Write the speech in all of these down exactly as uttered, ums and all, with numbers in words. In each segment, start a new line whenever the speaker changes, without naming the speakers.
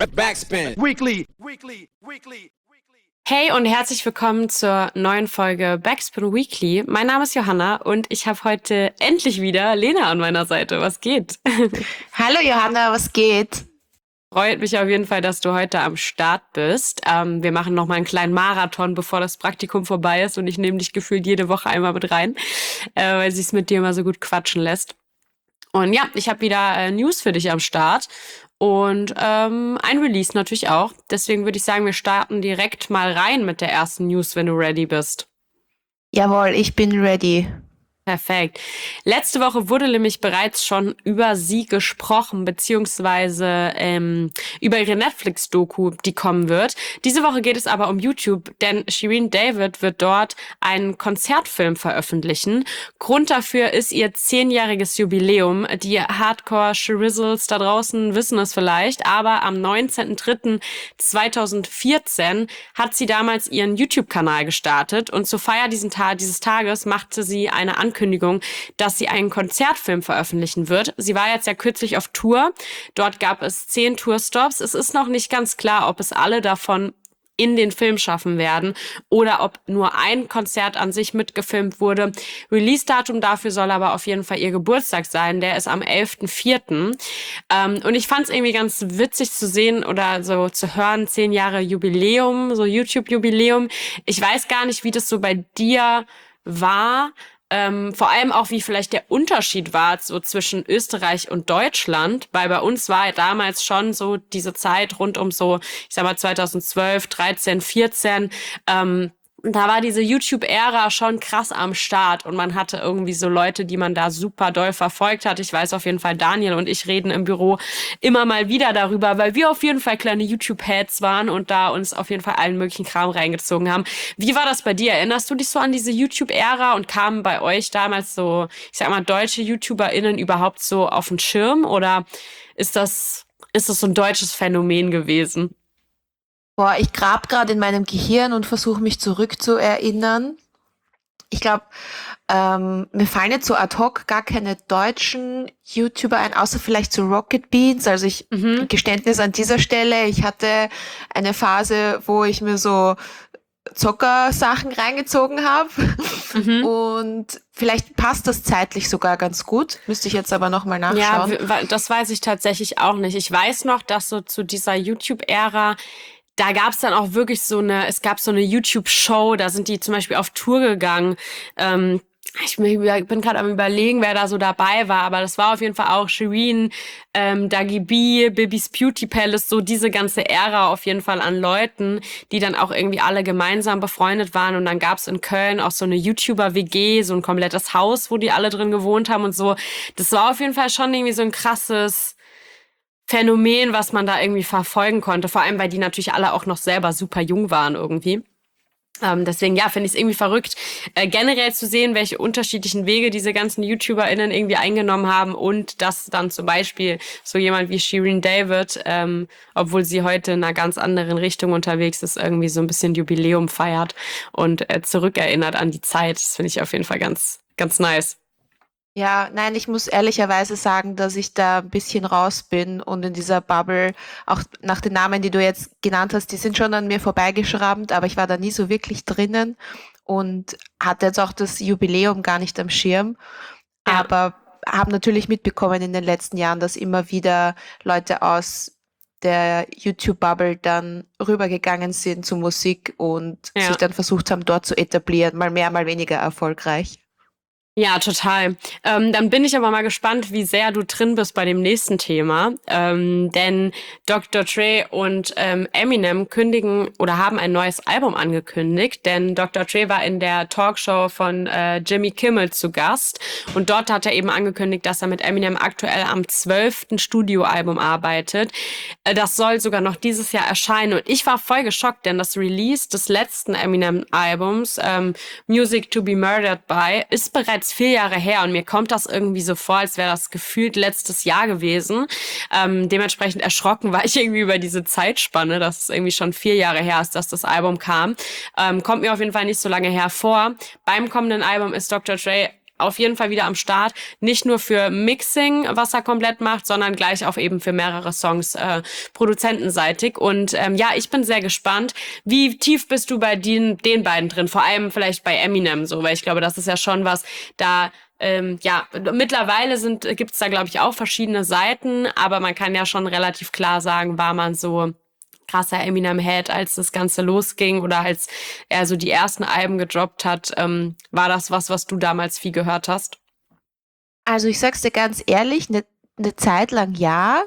Backspin. Weekly. Weekly. Weekly.
Hey und herzlich willkommen zur neuen Folge Backspin Weekly. Mein Name ist Johanna und ich habe heute endlich wieder Lena an meiner Seite. Was geht?
Hallo Johanna, was geht?
Freut mich auf jeden Fall, dass du heute am Start bist. Ähm, wir machen noch mal einen kleinen Marathon, bevor das Praktikum vorbei ist und ich nehme dich gefühlt jede Woche einmal mit rein, äh, weil sich's mit dir immer so gut quatschen lässt. Und ja, ich habe wieder äh, News für dich am Start und ähm, ein Release natürlich auch. Deswegen würde ich sagen, wir starten direkt mal rein mit der ersten News, wenn du ready bist.
Jawohl, ich bin ready.
Perfekt. Letzte Woche wurde nämlich bereits schon über sie gesprochen, beziehungsweise ähm, über ihre Netflix-Doku, die kommen wird. Diese Woche geht es aber um YouTube, denn Shirin David wird dort einen Konzertfilm veröffentlichen. Grund dafür ist ihr zehnjähriges Jubiläum. Die Hardcore-Shrizzles da draußen wissen es vielleicht, aber am neunzehnten dritten zweitausendvierzehn hat sie damals ihren YouTube-Kanal gestartet und zur Feier diesen Ta- dieses Tages machte sie eine Ankündigung, Ankündigung, dass sie einen Konzertfilm veröffentlichen wird. Sie war jetzt ja kürzlich auf Tour. Dort gab es zehn Tourstops. Es ist noch nicht ganz klar, ob es alle davon in den Film schaffen werden oder ob nur ein Konzert an sich mitgefilmt wurde. Release-Datum dafür soll aber auf jeden Fall ihr Geburtstag sein. Der ist am elften vierten Ähm, und ich fand es irgendwie ganz witzig zu sehen oder so zu hören, zehn Jahre Jubiläum, so YouTube-Jubiläum. Ich weiß gar nicht, wie das so bei dir war. Ähm, vor allem auch, wie vielleicht der Unterschied war so zwischen Österreich und Deutschland, weil bei uns war damals schon so diese Zeit rund um so, ich sag mal zweitausendzwölf, dreizehn, vierzehn, ähm, da war diese YouTube-Ära schon krass am Start und man hatte irgendwie so Leute, die man da super doll verfolgt hat. Ich weiß auf jeden Fall, Daniel und ich reden im Büro immer mal wieder darüber, weil wir auf jeden Fall kleine YouTube-Heads waren und da uns auf jeden Fall allen möglichen Kram reingezogen haben. Wie war das bei dir? Erinnerst du dich so an diese YouTube-Ära und kamen bei euch damals so, ich sag mal, deutsche YouTuberInnen überhaupt so auf den Schirm oder ist das, ist das so ein deutsches Phänomen gewesen?
Boah, ich grab gerade in meinem Gehirn und versuche mich zurückzuerinnern. Ich glaube, ähm, mir fallen jetzt so ad hoc gar keine deutschen YouTuber ein, außer vielleicht so Rocket Beans. Also ich,
Mhm.
Geständnis an dieser Stelle, ich hatte eine Phase, wo ich mir so Zocker-Sachen reingezogen habe.
Mhm.
Und vielleicht passt das zeitlich sogar ganz gut. Müsste ich jetzt aber nochmal
Ja,
nachschauen.
w- wa- das weiß ich tatsächlich auch nicht. Ich weiß noch, dass so zu dieser YouTube-Ära, da gab's dann auch wirklich so eine, es gab so eine YouTube-Show, da sind die zum Beispiel auf Tour gegangen. Ähm, ich bin bin gerade am Überlegen, wer da so dabei war, aber das war auf jeden Fall auch Shirin, ähm, Dagi B, Bibis Beauty Palace, so diese ganze Ära auf jeden Fall an Leuten, die dann auch irgendwie alle gemeinsam befreundet waren. Und dann gab's in Köln auch so eine YouTuber-W G, so ein komplettes Haus, wo die alle drin gewohnt haben und so. Das war auf jeden Fall schon irgendwie so ein krasses Phänomen, was man da irgendwie verfolgen konnte. Vor allem, weil die natürlich alle auch noch selber super jung waren irgendwie. Ähm, deswegen, ja, finde ich es irgendwie verrückt, äh, generell zu sehen, welche unterschiedlichen Wege diese ganzen YouTuberInnen irgendwie eingenommen haben und dass dann zum Beispiel so jemand wie Shirin David, ähm, obwohl sie heute in einer ganz anderen Richtung unterwegs ist, irgendwie so ein bisschen Jubiläum feiert und äh, zurückerinnert an die Zeit. Das finde ich auf jeden Fall ganz, ganz nice.
Ja, nein, ich muss ehrlicherweise sagen, dass ich da ein bisschen raus bin und in dieser Bubble, auch nach den Namen, die du jetzt genannt hast, die sind schon an mir vorbeigeschrammt, aber ich war da nie so wirklich drinnen und hatte jetzt auch das Jubiläum gar nicht am Schirm,
Ja.
aber habe natürlich mitbekommen in den letzten Jahren, dass immer wieder Leute aus der YouTube-Bubble dann rübergegangen sind zu Musik und
Ja.
sich dann versucht haben, dort zu etablieren, mal mehr, mal weniger erfolgreich.
Ja, total. Ähm, dann bin ich aber mal gespannt, wie sehr du drin bist bei dem nächsten Thema. Ähm, denn Doktor Dre und ähm, Eminem kündigen oder haben ein neues Album angekündigt. Denn Doktor Dre war in der Talkshow von äh, Jimmy Kimmel zu Gast. Und dort hat er eben angekündigt, dass er mit Eminem aktuell am zwölften Studioalbum arbeitet. Äh, das soll sogar noch dieses Jahr erscheinen. Und ich war voll geschockt, denn das Release des letzten Eminem-Albums, ähm, Music to be Murdered by, ist bereits vier Jahre her und mir kommt das irgendwie so vor, als wäre das gefühlt letztes Jahr gewesen. Ähm, dementsprechend erschrocken war ich irgendwie über diese Zeitspanne, dass es irgendwie schon vier Jahre her ist, dass das Album kam. Ähm, kommt mir auf jeden Fall nicht so lange her vor. Beim kommenden Album ist Doktor Dre auf jeden Fall wieder am Start. Nicht nur für Mixing, was er komplett macht, sondern gleich auch eben für mehrere Songs äh, produzentenseitig. Und ähm, ja, ich bin sehr gespannt. Wie tief bist du bei den, den beiden drin? Vor allem vielleicht bei Eminem so, weil ich glaube, das ist ja schon was, da ähm, ja, mittlerweile sind gibt's da, glaube ich, auch verschiedene Seiten, aber man kann ja schon relativ klar sagen, war man so krasser Eminem-Head, als das Ganze losging oder als er so die ersten Alben gedroppt hat. Ähm, war das was, was du damals viel gehört hast?
Also ich sag's dir ganz ehrlich, eine ne Zeit lang ja.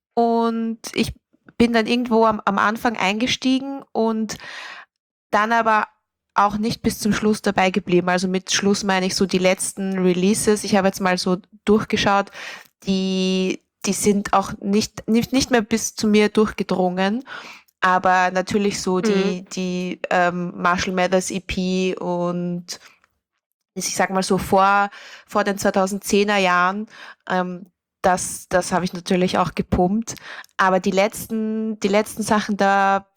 Und ich bin dann irgendwo am, am Anfang eingestiegen und dann aber auch nicht bis zum Schluss dabei geblieben. Also mit Schluss meine ich so die letzten Releases. Ich habe jetzt mal so durchgeschaut, die, die sind auch nicht, nicht, nicht mehr bis zu mir durchgedrungen. Aber natürlich so die,
Mhm.
die ähm, Marshall Mathers E P und ich sag mal so vor, vor den zweitausendzehner Jahren, ähm, das, das habe ich natürlich auch gepumpt. Aber die letzten, die letzten Sachen, da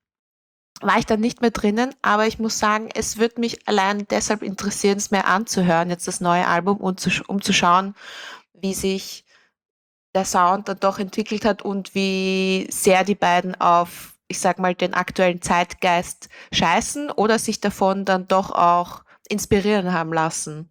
war ich dann nicht mehr drinnen. Aber ich muss sagen, es wird mich allein deshalb interessieren, es mir anzuhören, jetzt das neue Album, und zu, um zu schauen, wie sich der Sound dann doch entwickelt hat und wie sehr die beiden auf, ich sag mal, den aktuellen Zeitgeist scheißen oder sich davon dann doch auch inspirieren haben lassen.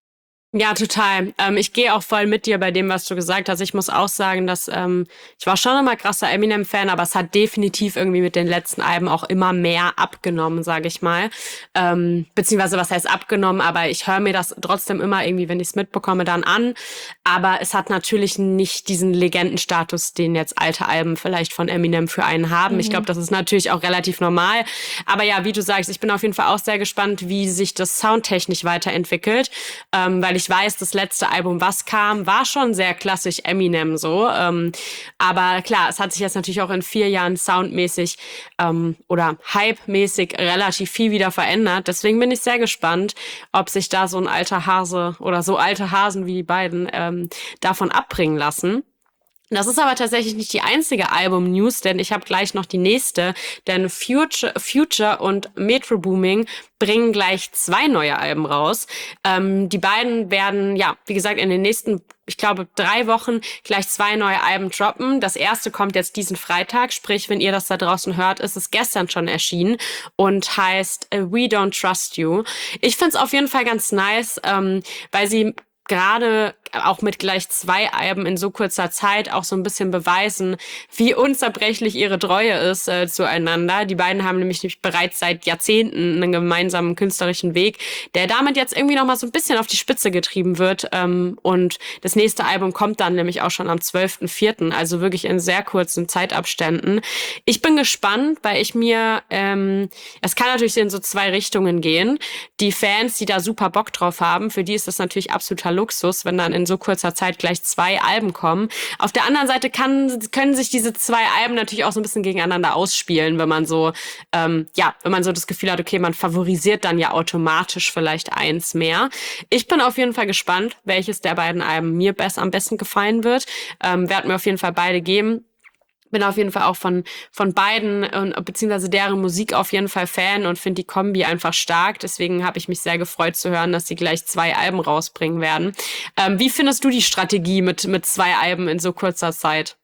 Ja, total. Ähm, ich gehe auch voll mit dir bei dem, was du gesagt hast. Ich muss auch sagen, dass ähm, ich war schon immer krasser Eminem-Fan, aber es hat definitiv irgendwie mit den letzten Alben auch immer mehr abgenommen, sage ich mal. Ähm, beziehungsweise was heißt abgenommen, aber ich höre mir das trotzdem immer irgendwie, wenn ich es mitbekomme, dann an. Aber es hat natürlich nicht diesen Legendenstatus, den jetzt alte Alben vielleicht von Eminem für einen haben.
Mhm.
Ich glaube, das ist natürlich auch relativ normal. Aber ja, wie du sagst, ich bin auf jeden Fall auch sehr gespannt, wie sich das soundtechnisch weiterentwickelt, ähm, weil ich Ich weiß, das letzte Album, was kam, war schon sehr klassisch Eminem so. Ähm, aber klar, es hat sich jetzt natürlich auch in vier Jahren soundmäßig ähm, oder hype-mäßig relativ viel wieder verändert. Deswegen bin ich sehr gespannt, ob sich da so ein alter Hase oder so alte Hasen wie die beiden ähm, davon abbringen lassen. Das ist aber tatsächlich nicht die einzige Album-News, denn ich habe gleich noch die nächste. Denn Future, Future und Metro Booming bringen gleich zwei neue Alben raus. Ähm, die beiden werden, ja, wie gesagt, in den nächsten, ich glaube, drei Wochen gleich zwei neue Alben droppen. Das erste kommt jetzt diesen Freitag, sprich, wenn ihr das da draußen hört, ist es gestern schon erschienen und heißt äh, We Don't Trust You. Ich find's auf jeden Fall ganz nice, ähm, weil sie gerade auch mit gleich zwei Alben in so kurzer Zeit auch so ein bisschen beweisen, wie unzerbrechlich ihre Treue ist äh, zueinander. Die beiden haben nämlich bereits seit Jahrzehnten einen gemeinsamen künstlerischen Weg, der damit jetzt irgendwie noch mal so ein bisschen auf die Spitze getrieben wird. Ähm, und das nächste Album kommt dann nämlich auch schon am zwölften vierten, also wirklich in sehr kurzen Zeitabständen. Ich bin gespannt, weil ich mir, ähm, es kann natürlich in so zwei Richtungen gehen. Die Fans, die da super Bock drauf haben, für die ist das natürlich absoluter Luxus, wenn dann in so kurzer Zeit gleich zwei Alben kommen. Auf der anderen Seite kann, können sich diese zwei Alben natürlich auch so ein bisschen gegeneinander ausspielen, wenn man so, ähm, ja, wenn man so das Gefühl hat, okay, man favorisiert dann ja automatisch vielleicht eins mehr. Ich bin auf jeden Fall gespannt, welches der beiden Alben mir best, am besten gefallen wird. Ähm, werde mir auf jeden Fall beide geben. Bin auf jeden Fall auch von von beiden und beziehungsweise deren Musik auf jeden Fall Fan und finde die Kombi einfach stark. Deswegen habe ich mich sehr gefreut zu hören, dass sie gleich zwei Alben rausbringen werden. Ähm, wie findest du die Strategie mit mit zwei Alben in so kurzer Zeit?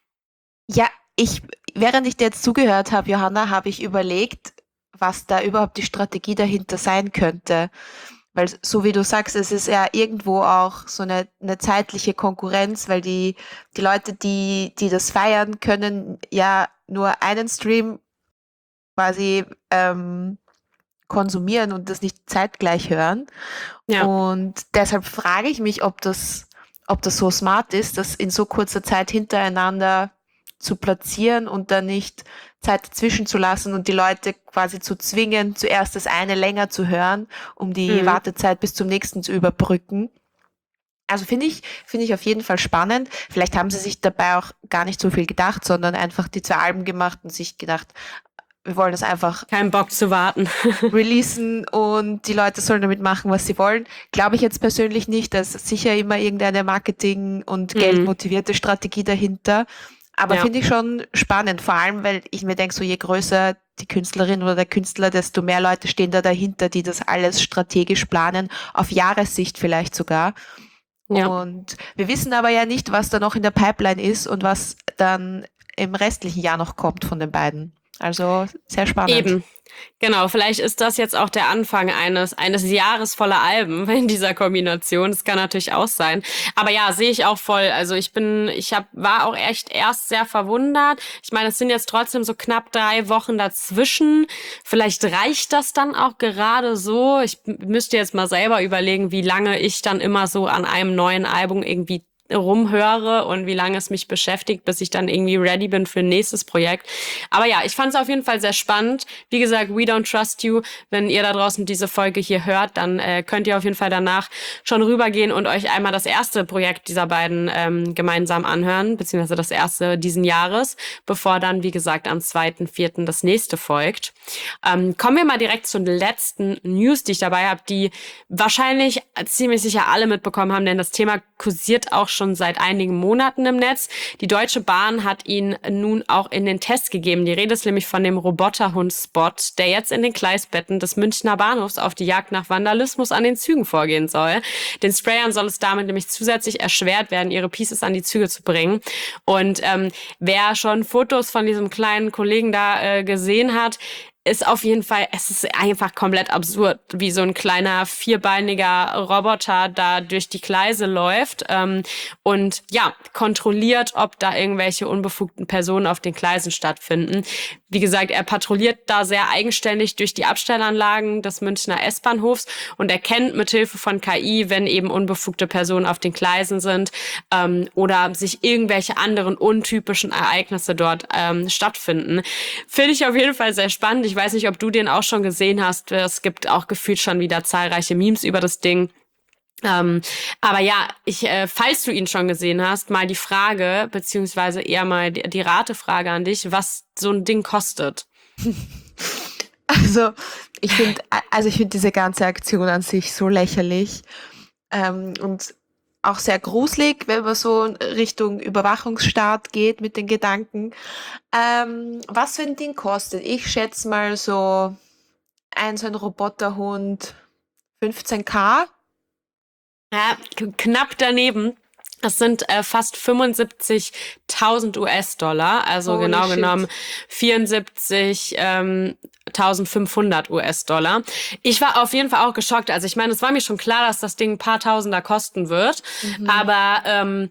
Ja, ich, während ich dir jetzt zugehört habe, Johanna, habe ich überlegt, was da überhaupt die Strategie dahinter sein könnte. Weil so wie du sagst, es ist ja irgendwo auch so eine, eine zeitliche Konkurrenz, weil die, die Leute, die, die das feiern, können ja nur einen Stream quasi ähm, konsumieren und das nicht zeitgleich hören.
Ja.
Und deshalb frage ich mich, ob das, ob das so smart ist, das in so kurzer Zeit hintereinander zu platzieren und dann nicht Zeit dazwischen zu lassen und die Leute quasi zu zwingen, zuerst das eine länger zu hören, um die
Mhm.
Wartezeit bis zum nächsten zu überbrücken. Also finde ich, finde ich auf jeden Fall spannend. Vielleicht haben sie sich dabei auch gar nicht so viel gedacht, sondern einfach die zwei Alben gemacht und sich gedacht, wir wollen das einfach
Kein Bock zu warten.
releasen und die Leute sollen damit machen, was sie wollen. Glaube ich jetzt persönlich nicht. Da ist sicher immer irgendeine Marketing- und
Mhm.
geldmotivierte Strategie dahinter. Aber
Ja.
finde ich schon spannend, vor allem, weil ich mir denke, so je größer die Künstlerin oder der Künstler, desto mehr Leute stehen da dahinter, die das alles strategisch planen, auf Jahressicht vielleicht sogar.
Ja.
Und wir wissen aber ja nicht, was da noch in der Pipeline ist und was dann im restlichen Jahr noch kommt von den beiden. Also sehr spannend.
Eben. Genau, vielleicht ist das jetzt auch der Anfang eines eines Jahres voller Alben in dieser Kombination. Das kann natürlich auch sein. Aber ja, sehe ich auch voll. Also ich bin, ich hab, war auch echt erst sehr verwundert. Ich meine, es sind jetzt trotzdem so knapp drei Wochen dazwischen. Vielleicht reicht das dann auch gerade so. Ich müsste jetzt mal selber überlegen, wie lange ich dann immer so an einem neuen Album irgendwie rumhöre und wie lange es mich beschäftigt, bis ich dann irgendwie ready bin für ein nächstes Projekt. Aber ja, ich fand es auf jeden Fall sehr spannend. Wie gesagt, We Don't Trust You. Wenn ihr da draußen diese Folge hier hört, dann äh, könnt ihr auf jeden Fall danach schon rübergehen und euch einmal das erste Projekt dieser beiden ähm, gemeinsam anhören, beziehungsweise das erste diesen Jahres, bevor dann, wie gesagt, am zweiten, vierten das nächste folgt. Ähm, kommen wir mal direkt zu den letzten News, die ich dabei habe, die wahrscheinlich ziemlich sicher alle mitbekommen haben, denn das Thema kursiert auch schon seit einigen Monaten im Netz. Die Deutsche Bahn hat ihn nun auch in den Test gegeben. Die Rede ist nämlich von dem Roboterhund-Spot, der jetzt in den Gleisbetten des Münchner Bahnhofs auf die Jagd nach Vandalismus an den Zügen vorgehen soll. Den Sprayern soll es damit nämlich zusätzlich erschwert werden, ihre Pieces an die Züge zu bringen. Und ähm, wer schon Fotos von diesem kleinen Kollegen da äh, gesehen hat, ist auf jeden Fall, es ist einfach komplett absurd, wie so ein kleiner vierbeiniger Roboter da durch die Gleise läuft ähm, und ja, kontrolliert, ob da irgendwelche unbefugten Personen auf den Gleisen stattfinden. Wie gesagt, er patrouilliert da sehr eigenständig durch die Abstellanlagen des Münchner S-Bahnhofs und erkennt mithilfe von K I, wenn eben unbefugte Personen auf den Gleisen sind ähm, oder sich irgendwelche anderen untypischen Ereignisse dort ähm, stattfinden. Finde ich auf jeden Fall sehr spannend. Ich weiß nicht, ob du den auch schon gesehen hast. Es gibt auch gefühlt schon wieder zahlreiche Memes über das Ding. Ähm, aber ja, ich, äh, falls du ihn schon gesehen hast, mal die Frage, beziehungsweise eher mal die, die Ratefrage an dich, was so ein Ding kostet.
Also ich finde, also ich finde diese ganze Aktion an sich so lächerlich ähm, und auch sehr gruselig, wenn man so Richtung Überwachungsstaat geht mit den Gedanken. Ähm, was für ein Ding kostet? Ich schätze mal so ein so ein Roboterhund fünfzehn K.
Ja, k- knapp daneben. Das sind äh, fast fünfundsiebzigtausend U S-Dollar, also
Holy
genau
shit.
genommen vierundsiebzigtausendfünfhundert U S-Dollar. Ich war auf jeden Fall auch geschockt. Also ich meine, es war mir schon klar, dass das Ding ein paar Tausender kosten wird.
Mhm.
Aber ähm,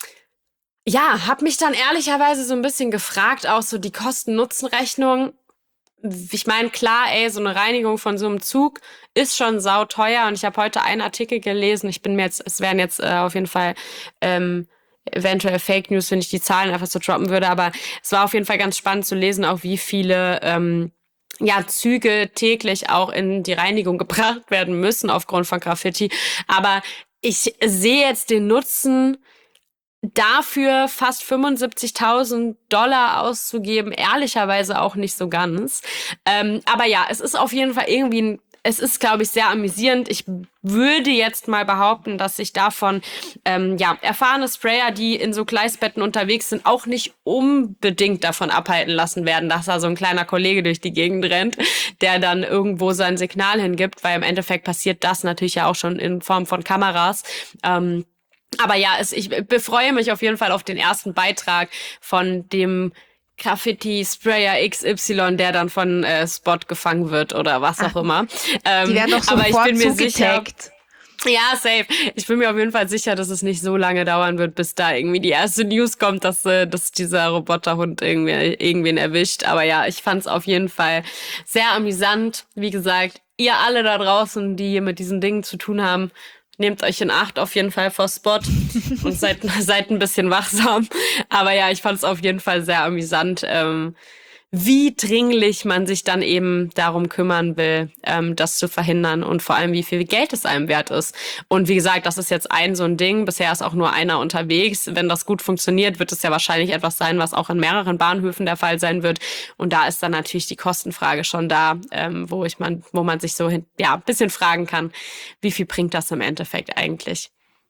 ja, hab mich dann ehrlicherweise so ein bisschen gefragt, auch so die Kosten-Nutzen-Rechnung. Ich meine, klar, ey, so eine Reinigung von so einem Zug ist schon sauteuer. Und ich habe heute einen Artikel gelesen. Ich bin mir jetzt, es wären jetzt äh, auf jeden Fall ähm, eventuell Fake News, wenn ich die Zahlen einfach so droppen würde. Aber es war auf jeden Fall ganz spannend zu lesen, auch wie viele ähm, ja, Züge täglich auch in die Reinigung gebracht werden müssen aufgrund von Graffiti. Aber ich sehe jetzt den Nutzen dafür fast fünfundsiebzigtausend Dollar auszugeben, ehrlicherweise auch nicht so ganz. Ähm, aber ja, es ist auf jeden Fall irgendwie ein, es ist, glaube ich, sehr amüsierend. Ich würde jetzt mal behaupten, dass sich davon ähm, ja erfahrene Sprayer, die in so Gleisbetten unterwegs sind, auch nicht unbedingt davon abhalten lassen werden, dass da so ein kleiner Kollege durch die Gegend rennt, der dann irgendwo sein Signal hingibt, weil im Endeffekt passiert das natürlich ja auch schon in Form von Kameras. Ähm, Aber ja, es, ich befreue mich auf jeden Fall auf den ersten Beitrag von dem Graffiti-Sprayer X Y, der dann von äh, Spot gefangen wird oder was auch
Ach,
immer. Ähm,
Die werden doch
aber ich
sofort
bin mir sicher,
zugetaggt.
ja, safe. Ich bin mir auf jeden Fall sicher, dass es nicht so lange dauern wird, bis da irgendwie die erste News kommt, dass, äh, dass dieser Roboterhund irgendwie, irgendwen erwischt. Aber ja, ich fand es auf jeden Fall sehr amüsant. Wie gesagt, ihr alle da draußen, die mit diesen Dingen zu tun haben, nehmt euch in Acht auf jeden Fall vor Spot und seid, seid ein bisschen wachsam. Aber ja, ich fand es auf jeden Fall sehr amüsant, ähm, wie dringlich man sich dann eben darum kümmern will, ähm, das zu verhindern und vor allem, wie viel Geld es einem wert ist. Und wie gesagt, das ist jetzt ein so ein Ding. Bisher ist auch nur einer unterwegs. Wenn das gut funktioniert, wird es ja wahrscheinlich etwas sein, was auch in mehreren Bahnhöfen der Fall sein wird. Und da ist dann natürlich die Kostenfrage schon da, ähm, wo ich man, wo man sich so hin, ja, ein bisschen fragen kann, wie viel bringt das im Endeffekt eigentlich?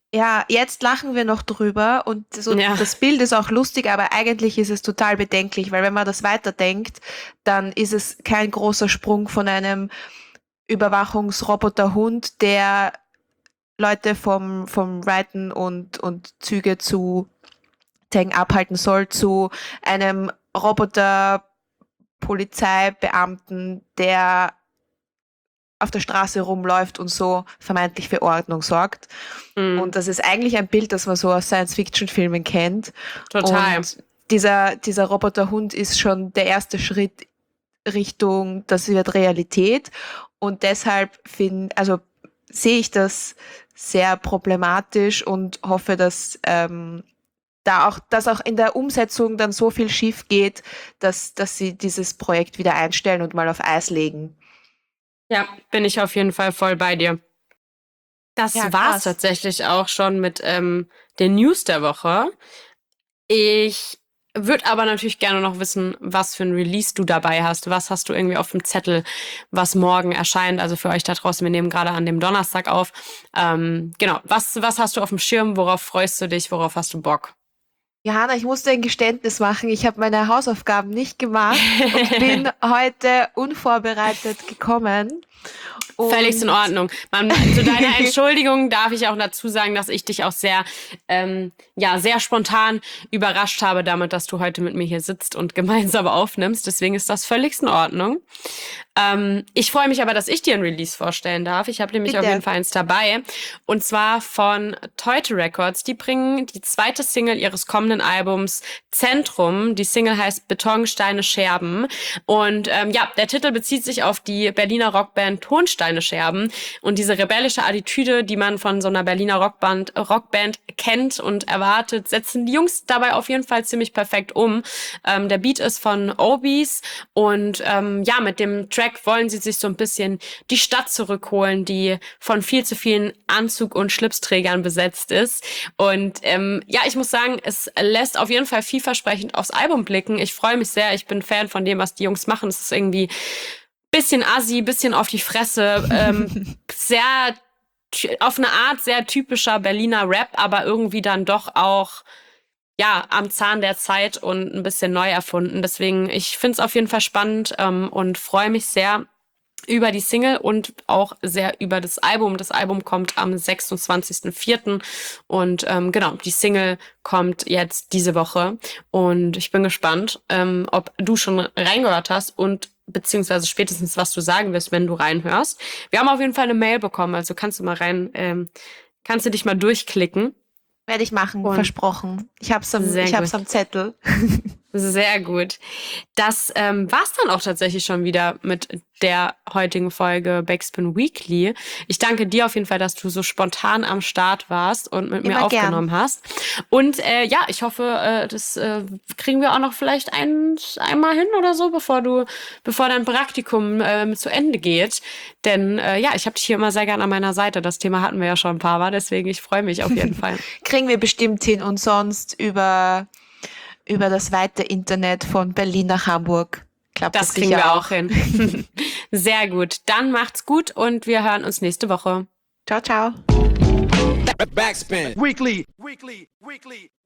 Ja, jetzt lachen wir noch drüber und so
Ja.
das Bild ist auch lustig, aber eigentlich ist es total bedenklich, weil wenn man das weiterdenkt, dann ist es kein großer Sprung von einem Überwachungsroboterhund, der Leute vom, vom Reiten und, und Züge zu Tagen abhalten soll, zu einem Roboter-Polizeibeamten, der auf der Straße rumläuft und so vermeintlich für Ordnung sorgt.
Mhm.
Und das ist eigentlich ein Bild, das man so aus Science-Fiction-Filmen kennt.
Total.
Und dieser, dieser Roboterhund ist schon der erste Schritt Richtung, das wird Realität. Und deshalb find, also sehe ich das sehr problematisch und hoffe, dass ähm, da auch, dass auch in der Umsetzung dann so viel schief geht, dass, dass sie dieses Projekt wieder einstellen und mal auf Eis legen.
Ja, bin ich auf jeden Fall voll bei dir. Das
Ja,
war's
krass.
tatsächlich auch schon mit ähm, den News der Woche. Ich würde aber natürlich gerne noch wissen, was für ein Release du dabei hast. Was hast du irgendwie auf dem Zettel, was morgen erscheint? Also für euch da draußen, wir nehmen gerade an dem Donnerstag auf. Ähm, genau, was, was hast du auf dem Schirm? Worauf freust du dich? Worauf hast du Bock?
Johanna, ich musste ein Geständnis machen. Ich habe meine Hausaufgaben nicht gemacht und bin heute unvorbereitet gekommen. Und
Völlig in Ordnung. Man, zu deiner Entschuldigung darf ich auch dazu sagen, dass ich dich auch sehr, ähm, ja, sehr spontan überrascht habe damit, dass du heute mit mir hier sitzt und gemeinsam aufnimmst. Deswegen ist das völlig in Ordnung. Ähm, ich freue mich aber, dass ich dir ein Release vorstellen darf. Ich habe nämlich
Bitte.
auf jeden Fall eins dabei. Und zwar von Teute Records. Die bringen die zweite Single ihres kommenden Albums Zentrum. Die Single heißt Beton, Steine, Scherben. Und ähm, ja, der Titel bezieht sich auf die Berliner Rockband Tonsteine, Scherben. Und diese rebellische Attitüde, die man von so einer Berliner Rockband, Rockband kennt und erwartet, setzen die Jungs dabei auf jeden Fall ziemlich perfekt um. Ähm, der Beat ist von Obies und ähm, ja, mit dem Track wollen sie sich so ein bisschen die Stadt zurückholen, die von viel zu vielen Anzug- und Schlipsträgern besetzt ist. Und ähm, ja, ich muss sagen, es lässt auf jeden Fall vielversprechend aufs Album blicken. Ich freue mich sehr, ich bin Fan von dem, was die Jungs machen. Es ist irgendwie bisschen assi, bisschen auf die Fresse, ähm, sehr, auf eine Art sehr typischer Berliner Rap, aber irgendwie dann doch auch, ja, am Zahn der Zeit und ein bisschen neu erfunden. Deswegen, ich finde es auf jeden Fall spannend ähm, und freue mich sehr über die Single und auch sehr über das Album. Das Album kommt am sechsundzwanzigsten vierten und ähm, genau, die Single kommt jetzt diese Woche und ich bin gespannt, ähm, ob du schon reingehört hast und beziehungsweise spätestens, was du sagen wirst, wenn du reinhörst. Wir haben auf jeden Fall eine Mail bekommen, also kannst du mal rein, ähm, kannst du dich mal durchklicken.
Werde ich machen,
Und
versprochen. Ich hab's am,
Sehr
ich hab's
gut.
am Zettel.
Sehr gut. Das ähm, war's dann auch tatsächlich schon wieder mit der heutigen Folge Backspin Weekly. Ich danke dir auf jeden Fall, dass du so spontan am Start warst und mit mir
Immer gern.
aufgenommen hast. Und äh, ja, ich hoffe, äh, das äh, kriegen wir auch noch vielleicht ein, einmal hin oder so, bevor du, bevor dein Praktikum ähm, zu Ende geht. Denn äh, ja, ich habe dich hier immer sehr gern an meiner Seite. Das Thema hatten wir ja schon ein paar Mal, deswegen ich freue mich auf jeden Fall.
Kriegen wir bestimmt hin und sonst über, über das weite Internet von Berlin nach Hamburg. Klappt das,
Das kriegen
sicher
wir auch hin. Sehr gut. Dann macht's gut und wir hören uns nächste Woche.
Ciao, ciao.
Backspin. Weekly. Weekly. Weekly.